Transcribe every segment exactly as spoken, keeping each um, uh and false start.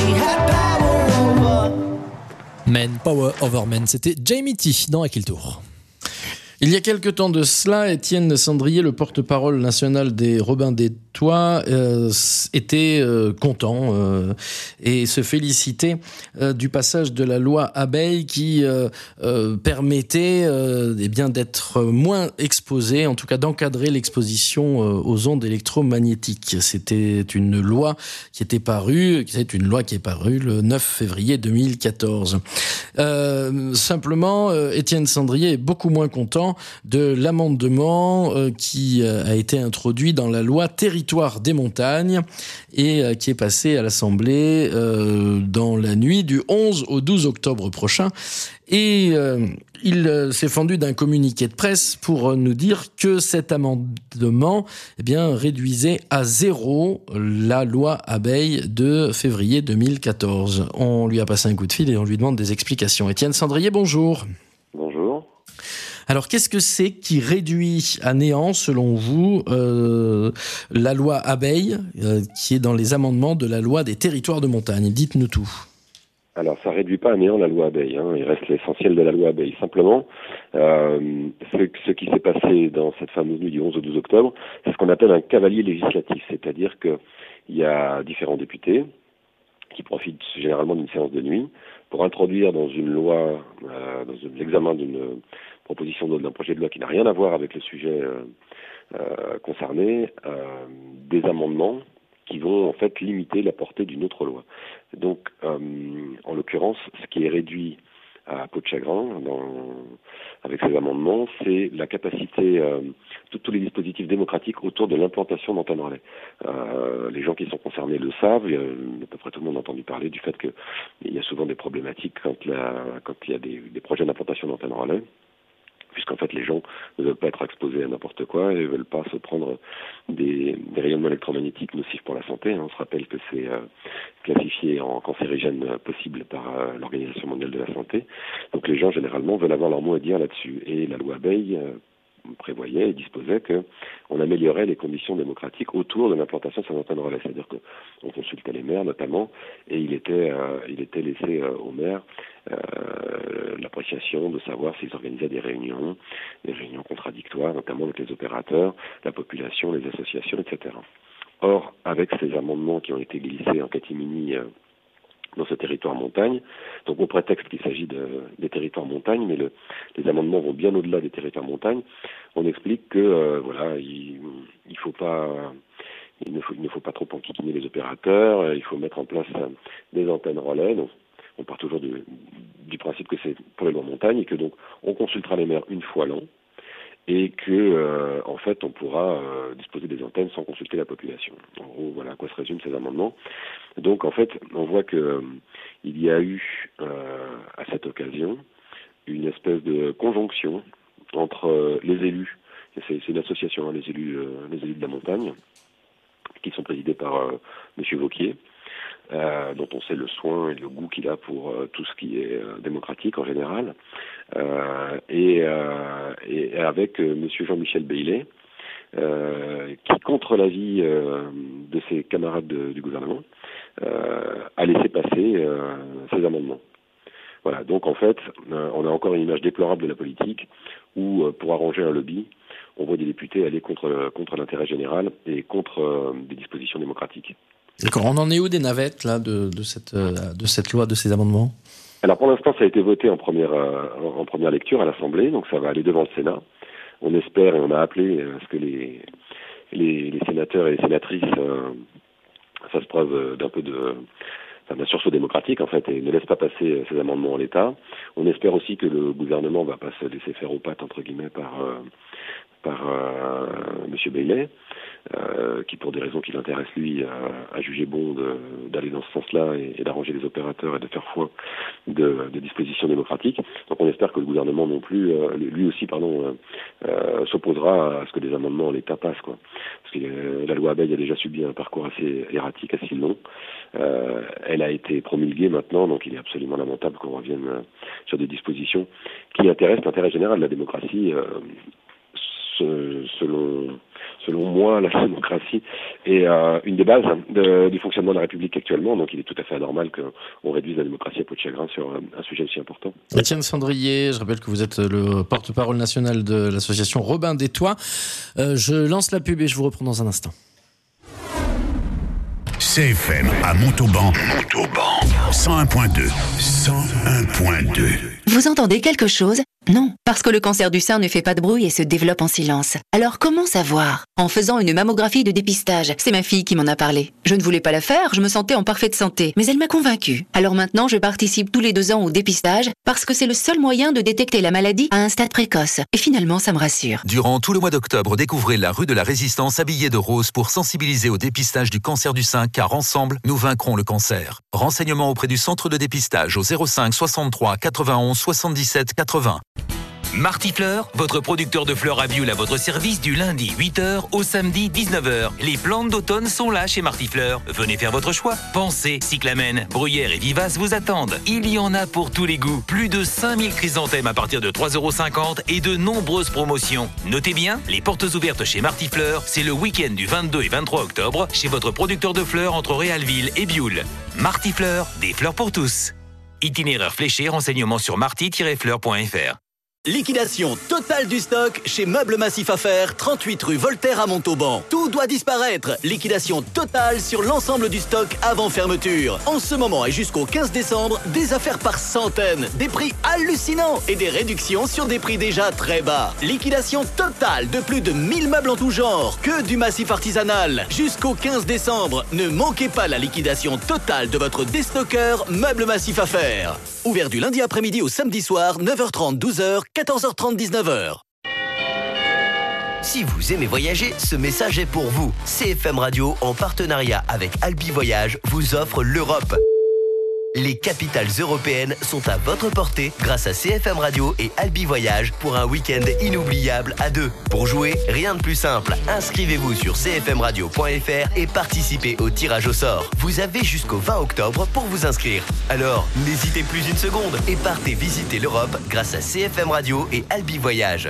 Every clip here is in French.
Men, Power Over Men, c'était Jamie T dans À qui le tour. Il y a quelque temps de cela, Étienne Sandrier, le porte-parole national des Robins des Toits, euh, était euh, content euh, et se félicitait euh, du passage de la loi Abeille qui euh, euh, permettait euh, eh bien d'être moins exposé, en tout cas d'encadrer l'exposition euh, aux ondes électromagnétiques. C'était une loi qui était parue, c'est une loi qui est parue le neuf février deux mille quatorze. Euh, simplement, euh, Étienne Sandrier est beaucoup moins content de l'amendement euh, qui euh, a été introduit dans la loi Territoire des montagnes et euh, qui est passé à l'Assemblée euh, dans la nuit du onze au douze octobre prochain. Et euh, il euh, s'est fendu d'un communiqué de presse pour euh, nous dire que cet amendement eh bien, réduisait à zéro la loi Abeille de février deux mille quatorze. On lui a passé un coup de fil et on lui demande des explications. Étienne Sandrier, bonjour. Bonjour. Alors, qu'est-ce que c'est qui réduit à néant, selon vous, euh, la loi Abeille, euh, qui est dans les amendements de la loi des territoires de montagne ? Dites-nous tout. Alors, ça réduit pas à néant la loi Abeille. Hein. Il reste l'essentiel de la loi Abeille. Simplement, euh, ce, ce qui s'est passé dans cette fameuse nuit du onze au douze octobre, c'est ce qu'on appelle un cavalier législatif. C'est-à-dire qu'il y a différents députés qui profitent généralement d'une séance de nuit pour introduire dans une loi, euh, dans l'examen d'une proposition de, d'un projet de loi qui n'a rien à voir avec le sujet euh, euh, concerné, euh, des amendements qui vont en fait limiter la portée d'une autre loi. Donc, euh, en l'occurrence, ce qui est réduit à peau de chagrin dans, avec ces amendements, c'est la capacité, euh, de tous les dispositifs démocratiques autour de l'implantation d'antennes relais. Euh, les gens qui sont concernés le savent, euh, à peu près tout le monde a entendu parler du fait qu'il y a souvent des problématiques quand, la, quand il y a des, des projets d'implantation d'antennes relais, puisqu'en fait les gens ne veulent pas être exposés à n'importe quoi et ne veulent pas se prendre des, des rayonnements électromagnétiques nocifs pour la santé. On se rappelle que c'est euh, classifié en cancérigène possible par euh, l'Organisation mondiale de la santé. Donc les gens généralement veulent avoir leur mot à dire là-dessus. Et la loi Abeille euh, prévoyait et disposait qu'on améliorait les conditions démocratiques autour de l'implantation de ces antennes relais. C'est-à-dire qu'on consultait les maires notamment et il était, euh, il était laissé euh, aux maires euh, l'appréciation de savoir s'ils organisaient des réunions, des réunions contradictoires, notamment avec les opérateurs, la population, les associations, et cetera. Or, avec ces amendements qui ont été glissés en catimini euh, dans ce territoire montagne, donc au prétexte qu'il s'agit de, des territoires montagne, mais le, les amendements vont bien au-delà des territoires montagne, on explique que euh, voilà, il, il faut pas... Il ne, faut, il ne faut pas trop enquiquiner les opérateurs, il faut mettre en place euh, des antennes relais. Donc, on part toujours du, du principe que c'est pour les lois montagne et que donc on consultera les maires une fois l'an et que euh, en fait on pourra euh, disposer des antennes sans consulter la population. En gros, voilà à quoi se résument ces amendements. Donc en fait, on voit que euh, il y a eu euh, à cette occasion une espèce de conjonction entre euh, les élus, c'est, c'est une association, hein, les élus, euh, les élus de la montagne, qui sont présidés par euh, Monsieur Vauquier, euh, dont on sait le soin et le goût qu'il a pour euh, tout ce qui est euh, démocratique en général, euh, et, euh, et avec euh, Monsieur Jean-Michel Baillet, euh, qui, contre l'avis euh, de ses camarades de, du gouvernement, euh, a laissé passer euh, ces amendements. Voilà, donc en fait, euh, on a encore une image déplorable de la politique où, euh, pour arranger un lobby, on voit des députés aller contre, contre l'intérêt général et contre euh, des dispositions démocratiques. D'accord, on en est où des navettes là, de, de, cette, euh, de cette loi, de ces amendements ? Alors pour l'instant, ça a été voté en première, euh, en première lecture à l'Assemblée, donc ça va aller devant le Sénat. On espère et on a appelé à ce que les, les, les sénateurs et les sénatrices euh, fassent preuve d'un peu de... Enfin, d'un sursaut démocratique en fait et ne laisse pas passer ces amendements en l'état. On espère aussi que le gouvernement va pas se laisser faire aux pattes entre guillemets par euh, par euh, Monsieur Baillet, euh, qui pour des raisons qui l'intéressent lui a, a jugé bon de, d'aller dans ce sens-là et, et d'arranger les opérateurs et de faire foi de, de dispositions démocratiques. Donc on espère que le gouvernement non plus, euh, lui aussi pardon, euh, euh, s'opposera à ce que les amendements en l'état passent quoi. Parce que euh, la loi Abeille a déjà subi un parcours assez erratique, assez long. Euh, elle a été promulguée maintenant, donc il est absolument lamentable qu'on revienne euh, sur des dispositions qui intéressent l'intérêt général de la démocratie. Euh, selon, selon moi, la démocratie est euh, une des bases de, du fonctionnement de la République actuellement. Donc il est tout à fait anormal qu'on réduise la démocratie à peau de chagrin sur euh, un sujet aussi important. Étienne Sandrier, je rappelle que vous êtes le porte-parole national de l'association Robin des Toits. Euh, je lance la pub et je vous reprends dans un instant. C F M à Montauban. Montauban. cent un point deux. cent un point deux. Vous entendez quelque chose ? Non, parce que le cancer du sein ne fait pas de bruit et se développe en silence. Alors comment savoir ? En faisant une mammographie de dépistage. C'est ma fille qui m'en a parlé. Je ne voulais pas la faire, je me sentais en parfaite santé. Mais elle m'a convaincue. Alors maintenant, je participe tous les deux ans au dépistage parce que c'est le seul moyen de détecter la maladie à un stade précoce. Et finalement, ça me rassure. Durant tout le mois d'octobre, découvrez la rue de la Résistance habillée de rose pour sensibiliser au dépistage du cancer du sein, car ensemble, nous vaincrons le cancer. Renseignements auprès du centre de dépistage au zéro cinq soixante-trois quatre-vingt-onze soixante-dix-sept quatre-vingts. Martifleur, votre producteur de fleurs à Biole à votre service du lundi huit heures au samedi dix-neuf heures. Les plantes d'automne sont là chez Martifleur. Venez faire votre choix. Pensez, cyclamène, bruyère et vivace vous attendent. Il y en a pour tous les goûts. Plus de cinq mille chrysanthèmes à partir de trois euros cinquante et de nombreuses promotions. Notez bien, les portes ouvertes chez Martifleur, c'est le week-end du vingt-deux et vingt-trois octobre chez votre producteur de fleurs entre Réalville et Biole. Martifleur, des fleurs pour tous. Itinéraire fléché, renseignements sur marty tiret fleur point f r. Liquidation totale du stock chez Meubles Massif Affaires, trente-huit rue Voltaire à Montauban. Tout doit disparaître. Liquidation totale sur l'ensemble du stock avant fermeture. En ce moment et jusqu'au quinze décembre, des affaires par centaines, des prix hallucinants et des réductions sur des prix déjà très bas. Liquidation totale de plus de mille meubles en tout genre, que du massif artisanal. Jusqu'au quinze décembre, ne manquez pas la liquidation totale de votre déstockeur Meubles Massif Affaires. Ouvert du lundi après-midi au samedi soir, neuf heures trente, douze heures, quatorze heures trente, dix-neuf heures. Si vous aimez voyager, ce message est pour vous. C F M Radio, en partenariat avec Albi Voyage, vous offre l'Europe. Les capitales européennes sont à votre portée grâce à C F M Radio et Albi Voyage pour un week-end inoubliable à deux. Pour jouer, rien de plus simple. Inscrivez-vous sur c f m radio point f r et participez au tirage au sort. Vous avez jusqu'au vingt octobre pour vous inscrire. Alors, n'hésitez plus une seconde et partez visiter l'Europe grâce à C F M Radio et Albi Voyage.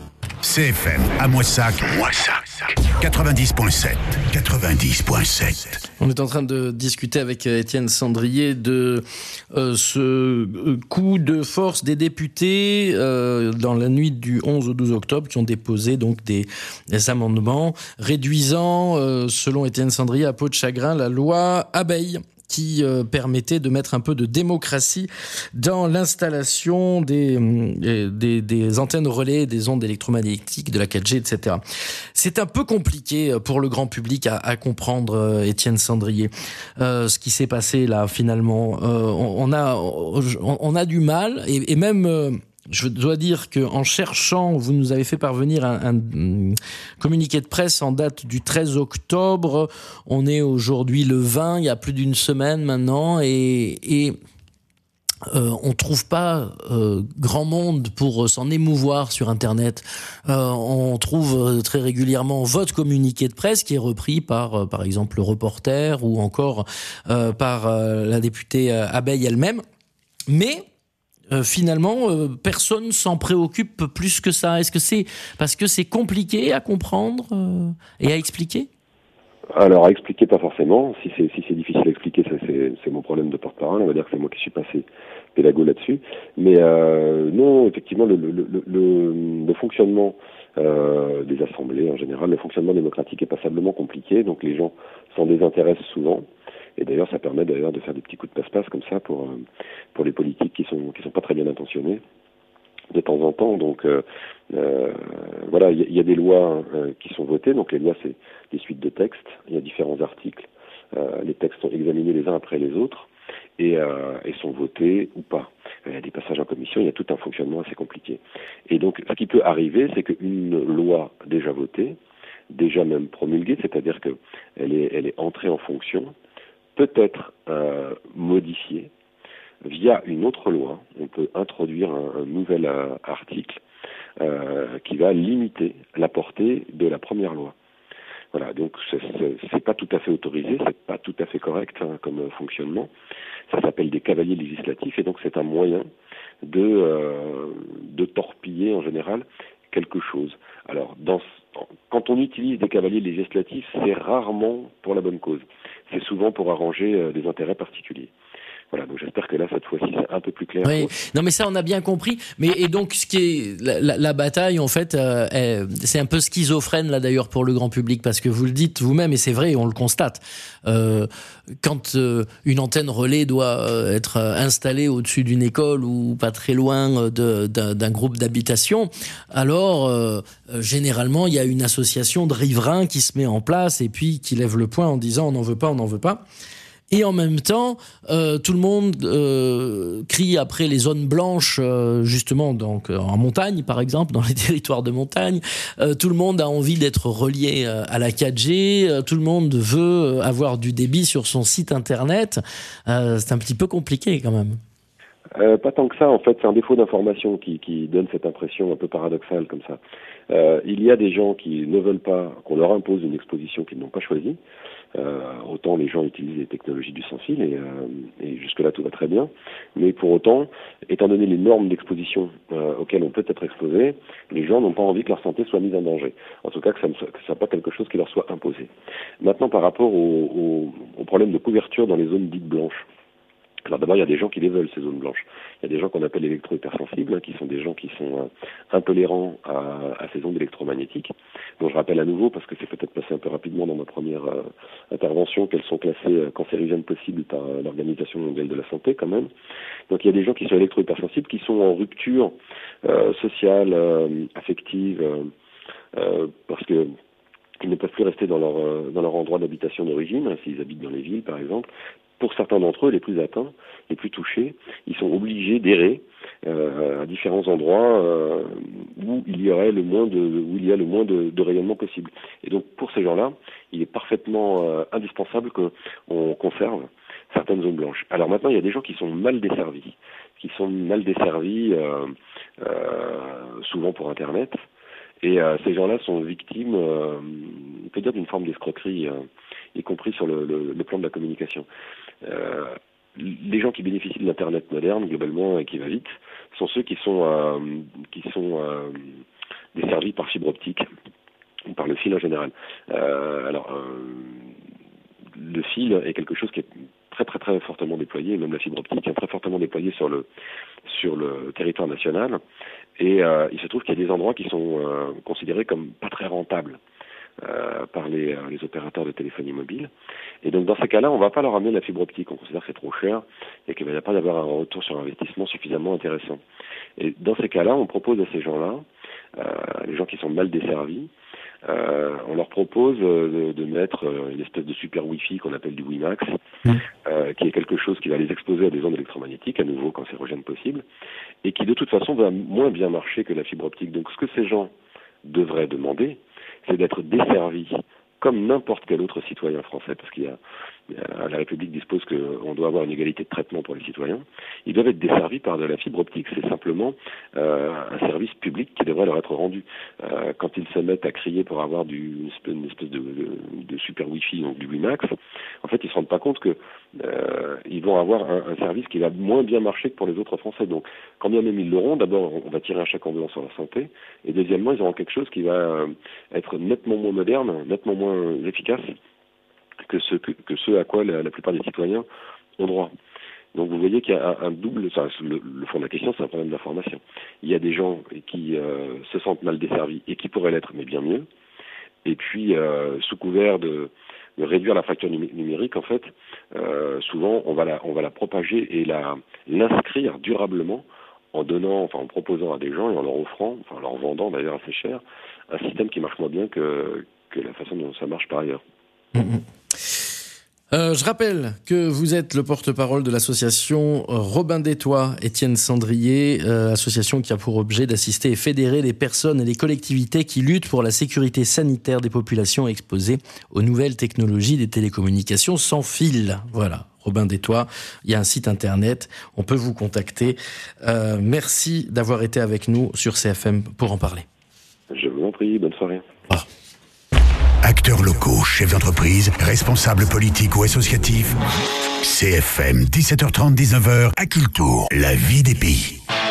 C F M à Moissac. Moissac. quatre-vingt-dix point sept. quatre-vingt-dix point sept. On est en train de discuter avec Étienne Sandrier de euh, ce coup de force des députés euh, dans la nuit du onze au douze octobre qui ont déposé donc des, des amendements réduisant, euh, selon Étienne Sandrier, à peau de chagrin, la loi Abeille, qui euh, permettait de mettre un peu de démocratie dans l'installation des, des, des antennes relais, des ondes électromagnétiques, de la quatre G, et cetera. C'est un peu compliqué pour le grand public à, à comprendre, euh, Étienne Sandrier, euh, ce qui s'est passé là finalement. Euh, on, on, a, on, on a du mal, et, et même... Euh, je dois dire qu'en cherchant, vous nous avez fait parvenir un, un communiqué de presse en date du treize octobre. On est aujourd'hui le vingt, il y a plus d'une semaine maintenant, et, et euh, on trouve pas euh, grand monde pour s'en émouvoir sur Internet. Euh, on trouve très régulièrement votre communiqué de presse qui est repris par, euh, par exemple, le Reporter ou encore euh, par euh, la députée Abeille elle-même. Mais Euh, finalement, euh, personne s'en préoccupe plus que ça. Est-ce que c'est parce que c'est compliqué à comprendre euh, et à expliquer ? Alors, à expliquer, pas forcément. Si c'est, si c'est difficile à expliquer, ça, c'est, c'est mon problème de porte-parole. On va dire que c'est moi qui suis passé pédago là-dessus. Mais euh, non, effectivement, le, le, le, le, le fonctionnement euh, des assemblées, en général, le fonctionnement démocratique est passablement compliqué. Donc, les gens s'en désintéressent souvent. Et d'ailleurs, ça permet d'ailleurs de faire des petits coups de passe-passe comme ça pour pour les politiques qui sont qui sont pas très bien intentionnés de temps en temps. Donc euh, euh, voilà, il y, y a des lois euh, qui sont votées. Donc les lois, c'est des suites de textes. Il y a différents articles. Euh, les textes sont examinés les uns après les autres et, euh, et sont votés ou pas. Il y a des passages en commission. Il y a tout un fonctionnement assez compliqué. Et donc, ce qui peut arriver, c'est qu'une loi déjà votée, déjà même promulguée, c'est-à-dire que elle est elle est entrée en fonction, peut être euh, modifié via une autre loi. On peut introduire un, un nouvel euh, article euh, qui va limiter la portée de la première loi. Voilà, donc c'est, c'est, c'est pas tout à fait autorisé, c'est pas tout à fait correct hein, comme euh, fonctionnement. Ça s'appelle des cavaliers législatifs et donc c'est un moyen de euh, de torpiller en général quelque chose. Alors dans quand on utilise des cavaliers législatifs, c'est rarement pour la bonne cause. C'est souvent pour arranger euh, des intérêts particuliers. Voilà, donc j'espère que là, cette fois-ci, c'est un peu plus clair. Oui. Non, mais ça, on a bien compris. Mais et donc, ce qui est la, la, la bataille, en fait, euh, est, c'est un peu schizophrène là d'ailleurs pour le grand public, parce que vous le dites vous-même, et c'est vrai, on le constate. Euh, quand euh, une antenne relais doit euh, être installée au-dessus d'une école ou pas très loin de, d'un, d'un groupe d'habitation, alors euh, généralement, il y a une association de riverains qui se met en place et puis qui lève le poing en disant on n'en veut pas, on n'en veut pas. Et en même temps, euh, tout le monde euh, crie après les zones blanches, euh, justement, donc en montagne, par exemple, dans les territoires de montagne. Euh, tout le monde a envie d'être relié euh, à la quatre G. Euh, tout le monde veut avoir du débit sur son site internet. Euh, c'est un petit peu compliqué, quand même. Euh, pas tant que ça, en fait, c'est un défaut d'information qui, qui donne cette impression un peu paradoxale comme ça. Euh, il y a des gens qui ne veulent pas qu'on leur impose une exposition qu'ils n'ont pas choisie. Euh, autant les gens utilisent les technologies du sans fil et, euh, et jusque-là tout va très bien. Mais pour autant, étant donné les normes d'exposition euh, auxquelles on peut être exposé, les gens n'ont pas envie que leur santé soit mise en danger. En tout cas, que ça ne soit, que ça soit pas quelque chose qui leur soit imposé. Maintenant, par rapport au, au, au problème de couverture dans les zones dites blanches. Alors d'abord, il y a des gens qui les veulent, ces zones blanches. Il y a des gens qu'on appelle électro-hypersensibles, hein, qui sont des gens qui sont euh, intolérants à, à ces ondes électromagnétiques. Donc je rappelle à nouveau, parce que c'est peut-être passé un peu rapidement dans ma première euh, intervention, qu'elles sont classées euh, cancérigènes possibles par euh, l'Organisation mondiale de la santé quand même. Donc il y a des gens qui sont électro-hypersensibles, qui sont en rupture euh, sociale, euh, affective, euh, euh, parce que ils ne peuvent plus rester dans leur, euh, dans leur endroit d'habitation d'origine, hein, s'ils habitent dans les villes par exemple. Pour certains d'entre eux, les plus atteints, les plus touchés, ils sont obligés d'errer euh, à différents endroits euh, où il y aurait le moins de, où il y a le moins de, de rayonnement possible. Et donc pour ces gens-là, il est parfaitement euh, indispensable qu'on conserve certaines zones blanches. Alors maintenant, il y a des gens qui sont mal desservis, qui sont mal desservis euh, euh, souvent pour Internet. Et euh, ces gens-là sont victimes, euh, on peut dire, d'une forme d'escroquerie, euh, y compris sur le, le, le plan de la communication. Euh, les gens qui bénéficient de l'Internet moderne, globalement, et qui va vite, sont ceux qui sont, euh, qui sont euh, desservis par fibre optique, ou par le fil en général. Euh, alors, euh, le fil est quelque chose qui est très très très fortement déployé, même la fibre optique est très fortement déployée sur le sur le territoire national. Et euh, il se trouve qu'il y a des endroits qui sont euh, considérés comme pas très rentables euh, par les, euh, les opérateurs de téléphonie mobile. Et donc dans ces cas-là, on ne va pas leur amener la fibre optique. On considère que c'est trop cher et qu'il ne va pas y avoir un retour sur investissement suffisamment intéressant. Et dans ces cas-là, on propose à ces gens-là, euh, les gens qui sont mal desservis, Euh, on leur propose de, de mettre une espèce de super Wi-Fi qu'on appelle du WiMAX, mmh. euh, qui est quelque chose qui va les exposer à des ondes électromagnétiques, à nouveau cancérogènes possibles, et qui de toute façon va moins bien marcher que la fibre optique. Donc ce que ces gens devraient demander, c'est d'être desservis comme n'importe quel autre citoyen français, parce qu'il y a, il y a la République dispose qu'on doit avoir une égalité de traitement pour les citoyens. Ils doivent être desservis par de la fibre optique. C'est simplement euh, un service public qui devrait leur être rendu. Euh, quand ils se mettent à crier pour avoir du, une espèce, une espèce de, de, de super Wi-Fi, donc du WiMAX, en fait, ils se rendent pas compte que euh, ils vont avoir un, un service qui va moins bien marcher que pour les autres Français. Donc, quand bien même ils l'auront, d'abord, on va tirer un chèque en blanc sur leur santé, et deuxièmement, ils auront quelque chose qui va euh, être nettement moins moderne, nettement moins efficace que ce, que, que ce à quoi la, la plupart des citoyens ont droit. Donc vous voyez qu'il y a un, un double... Enfin, le, le fond de la question, c'est un problème d'information. Il y a des gens qui euh, se sentent mal desservis et qui pourraient l'être, mais bien mieux. Et puis, euh, sous couvert de, de réduire la facture numé- numérique, en fait, euh, souvent, on va la, on va la propager et la, l'inscrire durablement en donnant, enfin en proposant à des gens et en leur offrant, enfin en leur vendant d'ailleurs assez cher, un système qui marche moins bien que, que la façon dont ça marche par ailleurs. Mmh. Euh, je rappelle que vous êtes le porte-parole de l'association Robin des Toits, Étienne Sandrier, euh, association qui a pour objet d'assister et fédérer les personnes et les collectivités qui luttent pour la sécurité sanitaire des populations exposées aux nouvelles technologies des télécommunications sans fil. Voilà, Robin des Toits, il y a un site internet, on peut vous contacter. Euh, merci d'avoir été avec nous sur C F M pour en parler. Je vous en prie, bonne soirée. Ah. Acteurs locaux, chefs d'entreprise, responsables politiques ou associatifs. C F M, dix-sept heures trente, dix-neuf heures, à Cultour, la vie des pays.